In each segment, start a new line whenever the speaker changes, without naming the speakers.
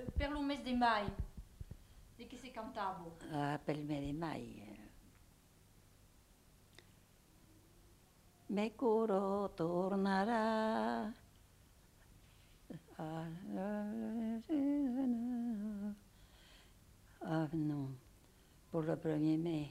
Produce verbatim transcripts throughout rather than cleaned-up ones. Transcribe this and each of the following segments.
per lo mes de mai, di che si cantavo.
Ah, per il mese di mai. Me curo tornerà. Ah, ah non, pour le premier mai.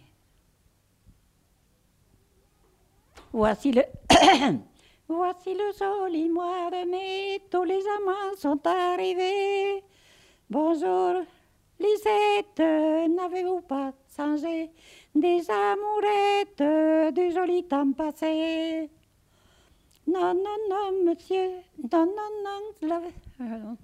Voici le, voici le joli mois de mai, tous les amants sont arrivés. Bonjour, Lisette, n'avez-vous pas changé des amourettes du joli temps passé? Non, non, non, monsieur, non, non, non, la... non,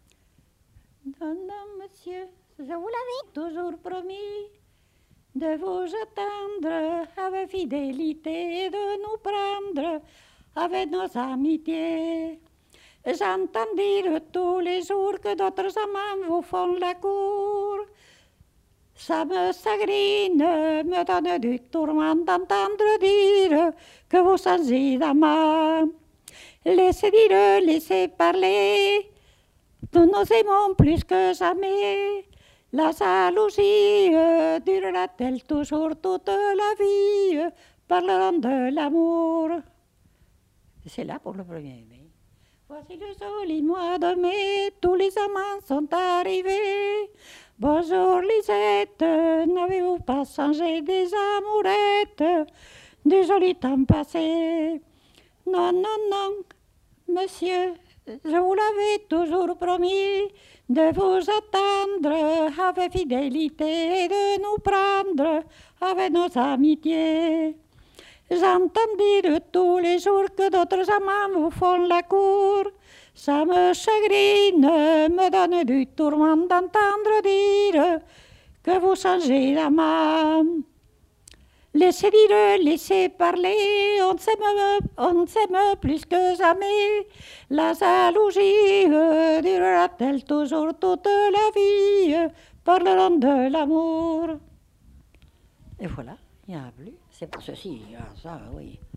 non, monsieur, je vous l'avais toujours promis de vous attendre avec fidélité et de nous prendre avec nos amitiés. J'entends dire tous les jours que d'autres amants vous font la cour. Ça me chagrine, me donne du tourment d'entendre dire que vous changez d'amant. Laissez dire, laissez parler, nous nous aimons plus que jamais. La jalousie euh, durera-t-elle toujours toute la vie? Parlerons de l'amour. C'est là pour le premier mai. Voici le joli mois de mai, tous les amants sont arrivés. Bonjour Lisette, n'avez-vous pas changé des amourettes du joli temps passé? Non, non, non, monsieur, je vous l'avais toujours promis de vous attendre avec fidélité et de nous prendre avec nos amitiés. J'entends dire tous les jours que d'autres amants vous font la cour. Ça me chagrine, me donne du tourment d'entendre dire que vous changez d'amant. Laissez dire, laissez parler, on s'aime, on s'aime plus que jamais. La jalousie euh, durera-t-elle toujours toute la vie? Parlerons de l'amour. Et voilà, il n'y en a plus. C'est pour ceci, ah, ça, oui.